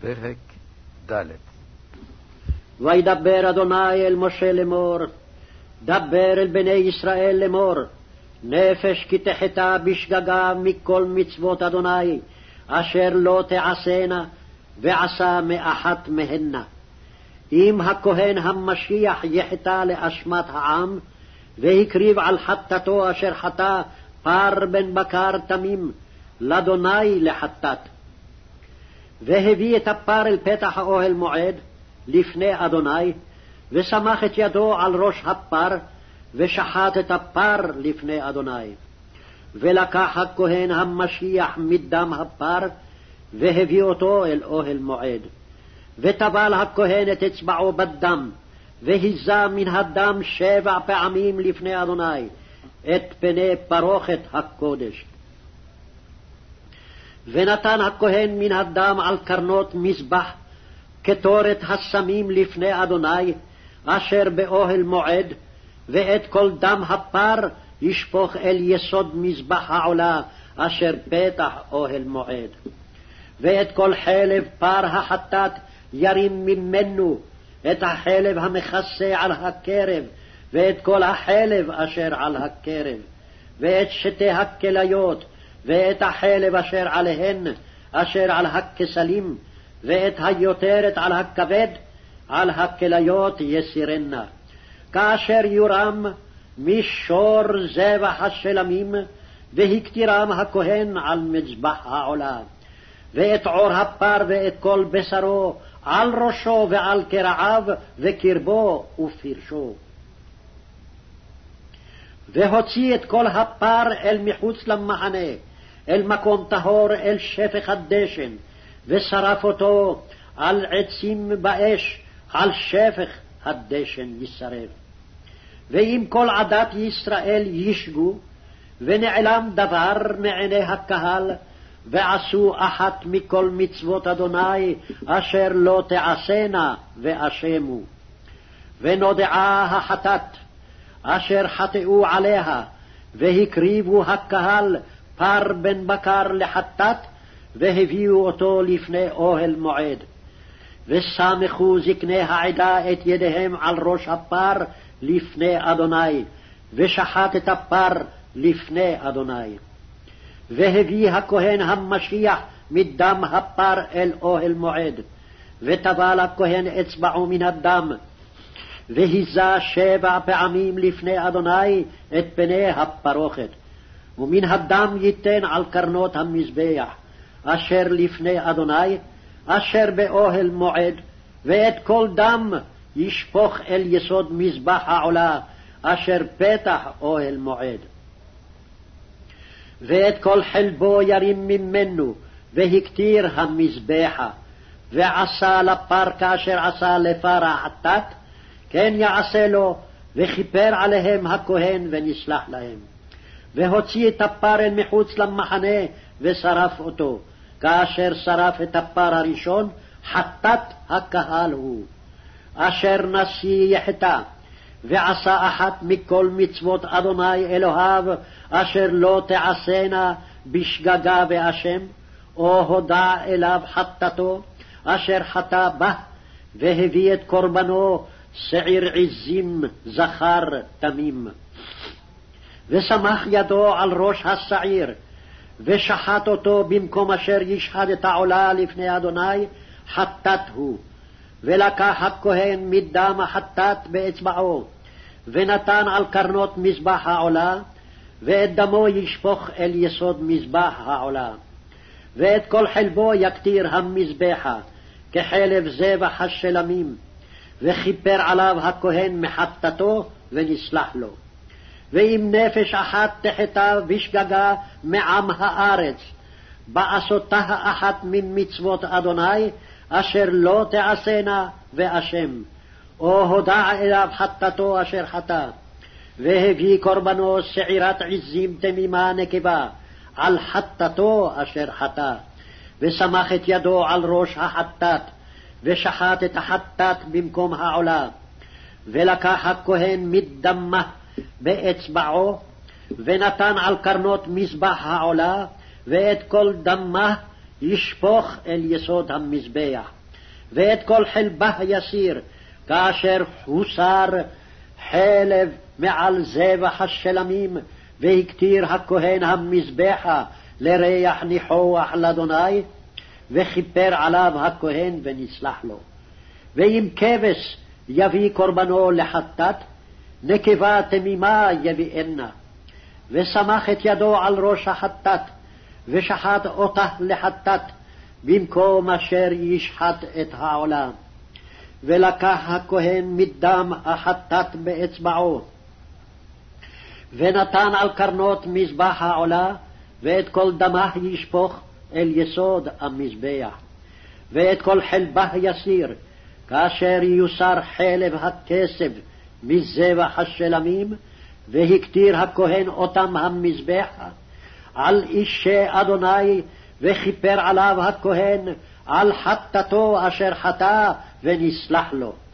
פרק ד'. וידבר אדוני אל משה לאמור, דבר אל בני ישראל לאמור, נפש כי תחטא בשגגה מכל מצוות אדוני, אשר לא תעשנה, ועשה מאחת מהנה. אם הכהן המשיח יחטא לאשמת העם, והקריב על חטאתו אשר חטא פר בן בקר תמים, לאדוני לחטאת. והביא את הפר אל פתח האוהל מועד, לפני אדוני, ושמח את ידו על ראש הפר, ושחט את הפר לפני אדוני. ולקח הכהן המשיח מדם הפר, והביא אותו אל אוהל מועד. וטבל הכהן את אצבעו בדם, והיזה מן הדם 7 פעמים לפני אדוני, את פני פרוכת הקודש. ונתן הכהן מן הדם על קרנות מזבח, כתורת הסמים לפני אדוני, אשר באוהל מועד, ואת כל דם הפר ישפוך אל יסוד מזבח העולה, אשר פתח אוהל מועד. ואת כל חלב פר החטאת ירים ממנו, את החלב המכסה על הקרב, ואת כל החלב אשר על הקרב, ואת שתי הכליות, ואת החלב אשר עליהן, אשר על הכסלים, ואת היותרת על הכבד, על הכליות יסירנה. כאשר יורם מישור זבח השלמים, והקטירם הכהן על מזבח העולה. ואת עור הפר ואת כל בשרו, על ראשו ועל קרעיו, וקרבו ופרשו. והוציא את כל הפר אל מחוץ למחנה, אל מקום טהור, אל שפך הדשן, ושרף אותו על עצים באש, על שפך הדשן ישרף. ואם כל עדת ישראל ישגו, ונעלם דבר מעיני הקהל, ועשו אחת מכל מצוות אדוני, אשר לא תעשנה, ואשמו. ונודעה החטאת, אשר חטאו עליה, והקריבו הקהל פר בן בקר לחטאת, והביאו אותו לפני אוהל מועד. וסמכו זקני העדה את ידיהם על ראש הפר לפני אדוני, ושחט את הפר לפני אדוני. והביא הכהן המשיח מדם הפר אל אוהל מועד, וטבל הכהן אצבעו מן הדם, והיזה 7 פעמים לפני אדוני את פני הפרוכת, ומן הדם ייתן על קרנות המזבח, אשר לפני אדוני, אשר באוהל מועד, ואת כל דם ישפוך אל יסוד מזבח העולה, אשר פתח אוהל מועד. ואת כל חלבו ירים ממנו, והקטיר המזבחה, ועשה לפר כאשר עשה לפר החטאת, כן יעשה לו, וכיפר עליהם הכהן ונסלח להם. והוציא את הפר אל מחוץ למחנה, ושרף אותו, כאשר שרף את הפר הראשון, חטאת הקהל הוא. אשר נשיא יחטא, ועשה אחת מכל מצוות אדוני אלוהיו, אשר לא תעשנה בשגגה באשם, או הודע אליו חטאתו, אשר חטא בה, והביא את קורבנו שעיר עזים זכר תמים. ושמח ידו על ראש השעיר, ושחט אותו במקום אשר ישחט את העולה לפני אדוני, חטאת הוא. ולקח הכהן מדם החטאת באצבעו, ונתן על קרנות מזבח העולה, ואת דמו ישפוך אל יסוד מזבח העולה. ואת כל חלבו יקטיר המזבחה, כחלב זבח השלמים, וכיפר עליו הכהן מחטאתו ונסלח לו. ואם נפש אחת תחטא בשגגה מעם הארץ, בעשותה אחת ממצוות אדוני, אשר לא תעשנה ואשם, או הודע אליו חטאתו אשר חטא, והביא קורבנו שעירת עזים תמימה נקבה, על חטאתו אשר חטא, ושמח את ידו על ראש החטאת, ושחט את החטאת במקום העולה. ולקח הכהן מדמה באצבעו, ונתן על קרנות מזבח העולה, ואת כל דמה ישפוך אל יסוד המזבח, ואת כל חלבה יסיר, כאשר הוסר חלב מעל זבח השלמים, והקטיר הכהן המזבחה לריח ניחוח לאדוני, וכיפר עליו הכהן ונסלח לו. ואם כבש יביא קורבנו לחטאת, נקבה תמימה יביאנה, וסמך את ידו על ראש החטאת, ושחט אותה לחטאת, במקום אשר ישחט את העולה. ולקח הכהן מדם החטאת באצבעו, ונתן על קרנות מזבח העולה, ואת כל דמה ישפוך אל יסוד המזבח. ואת כל חלבה יסיר, כאשר יוסר חלב הכסף מזבח השלמים, והקטיר הכהן אותם המזבח על אישי אדוני, וכיפר עליו הכהן על חטאתו אשר חטא ונסלח לו.